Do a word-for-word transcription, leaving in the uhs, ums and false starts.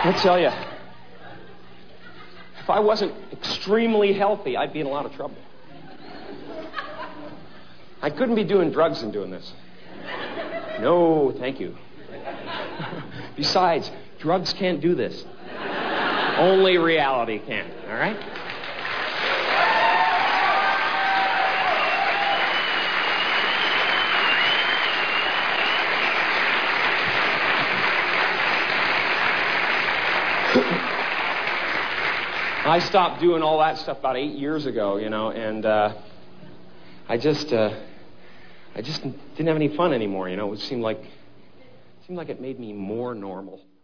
I tell you, if I wasn't extremely healthy, I'd be in a lot of trouble. I couldn't be doing drugs and doing this. No, thank you. Besides, drugs can't do this. Only reality can, all right? I stopped doing all that stuff about eight years ago, you know, and uh, I just, uh, I just didn't have any fun anymore, you know. It seemed like, it seemed like it made me more normal.